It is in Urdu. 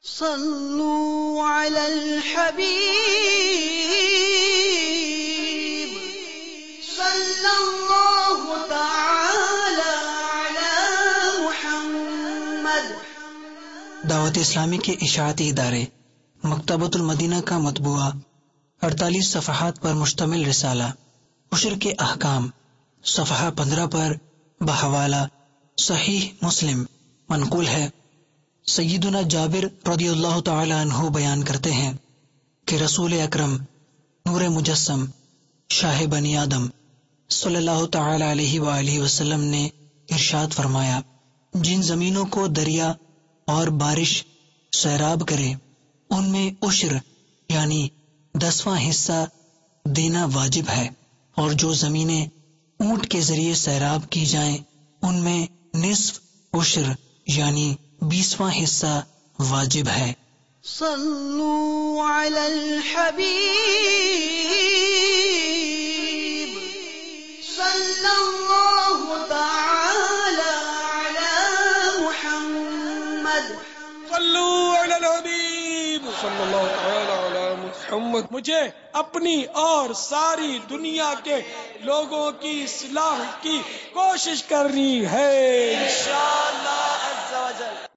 صلوا علی الحبیب صلی اللہ تعالی علی محمد۔ دعوت اسلامی کے اشاعتی ادارے مکتبۃ المدینہ کا مطبوعہ 48 صفحات پر مشتمل رسالہ عشر کے احکام صفحہ 15 پر بحوالہ صحیح مسلم منقول ہے۔ سیدنا جابر رضی اللہ تعالی عنہ بیان کرتے ہیں کہ رسول اکرم نور مجسم شاہ بنی آدم صلی اللہ تعالی علیہ وآلہ وسلم نے ارشاد فرمایا، جن زمینوں کو دریا اور بارش سیراب کرے ان میں عشر یعنی 10واں حصہ دینا واجب ہے، اور جو زمینیں اونٹ کے ذریعے سیراب کی جائیں ان میں نصف عشر یعنی 20واں حصہ واجب ہے۔ صلوا علی الحبیب صلی اللہ تعالی علی محمد۔ صلوا علی الحبیب صلی اللہ تعالی علی محمد۔ مجھے اپنی اور ساری دنیا کے لوگوں کی اصلاح کی کوشش کرنی ہے انشاءاللہ عز و جل۔